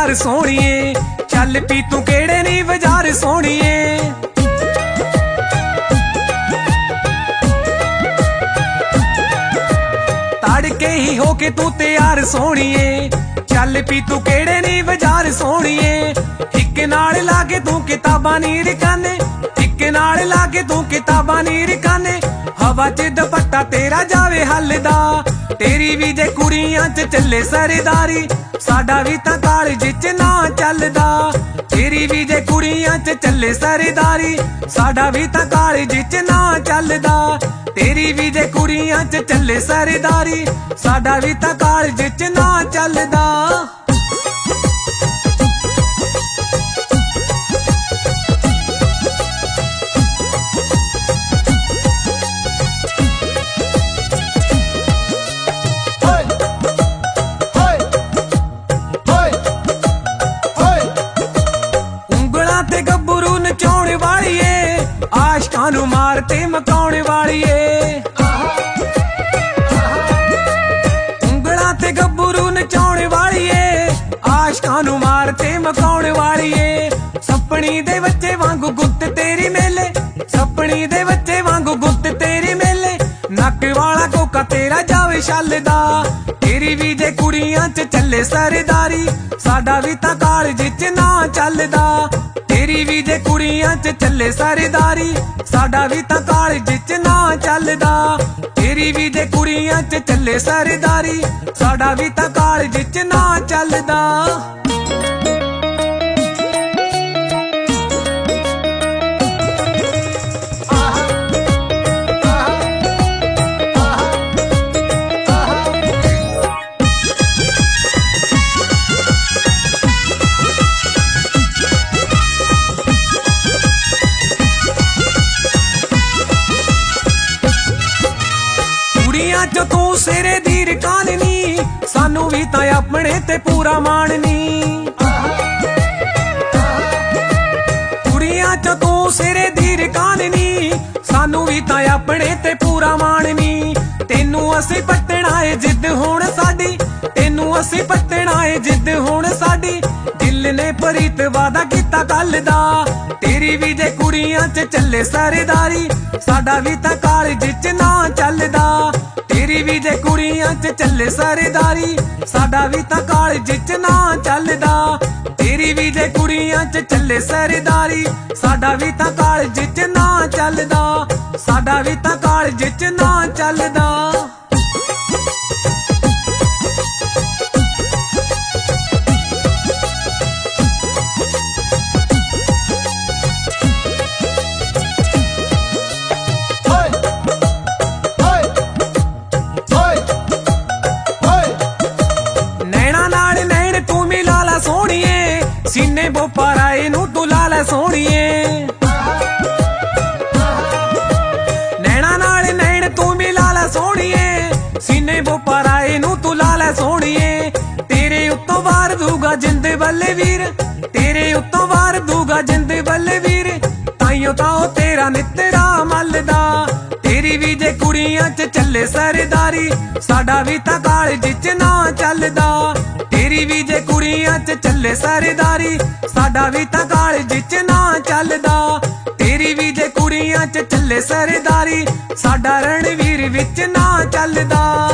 यार सोहणीए, चल पी तू केड़े नी बाजार सोहणीए। तड़के ही होके तू तैयार सोहणीए, चल पी तू केड़े नी बाजार सोहणीए। इक नाल लाके तू किताबां नी रखाने, इक नाल लाके तू किताबां नी रखाने। हवा च दुपट्टा तेरा जावे हलदा, तेरी भी जे कुड़ियां च चले सरदारी, साडा भी तां कालज च ना चलदा। तेरी भी जे कुड़ियां च चले सरदारी, साडा भी तां कालज च ना चलदा। तेरी भी जे कुड़ियां च चले सरदारी, साडा भी तां कालज च ना चलदा। नचाउण वालीए, आशकां नूं मार ते मकाउण वालीए। उंगलां ते गब्बरू नचाउण वालीए, आशकां नूं मार ते मकाउण वालीए। सपनी दे बच्चे वांगू गुत्त तेरी मेले, सपनी दे बच्चे वांगू गुत्त तेरी मेले। नक वाला कोका तेरा जावे छलदा, तेरी भी जे कुड़ियां च चले सरदारी, साडा भी तां कालज च ना चलदा। तेरी भी जे कुड़ियां च चले सरदारी, साडा भी तां कालज च ना चलदा। तेरी भी जे कुड़ियां च चले सरदारी, साडा भी तां कालज च ना चलदा। जो तू सिरे दी रकाननी, सानू भी तां अपने ते पूरा माननी। कुड़ियां जो तू सिरे दी रकाननी, सानू भी तां अपने ते पूरा माननी। तेनू असी पट्टना है जिद हुण साडी, तेनू असी पट्टना है जिद हुण साडी। दिल ने प्रीत वादा कीता कल दा, तेरी भी जे कुड़ियां च चले सरदारी, साडा भी तां कालज च ना चलदा। तेरी भी जे कुड़ियां च चले सरदारी, साडा भी तां कालज च ना चलदा। तेरी भी जे कुड़ियां च चले सरदारी, साडा भी तां कालज च ना चलदा। साडा भी तां कालज च ना चलदा। सोहणीए, सीने बोपाराए नू तू लाला सोहणीए। नैना नाल नैन तू मिला ला सोहणीए, सीने बोपाराए नू तू लाला सोहणीए। तेरे उत्तों वार दूगा जिंद बल्ले वीर, तेरे उत्तों वार दूगा जिंद बल्ले वीर। ताइयों तां ओ तेरा नित्तरा मलदा, तेरी भी जे कुड़ियां च चले सरदारी, साडा भी तां कालज च ना चलदा। तेरी भी जे कुड़ियां च चले सरदारी, साडा भी तां कालज च ना चलदा। तेरी भी जे कुड़ियां च चले सरदारी, साडा रणवीर विच ना चलदा।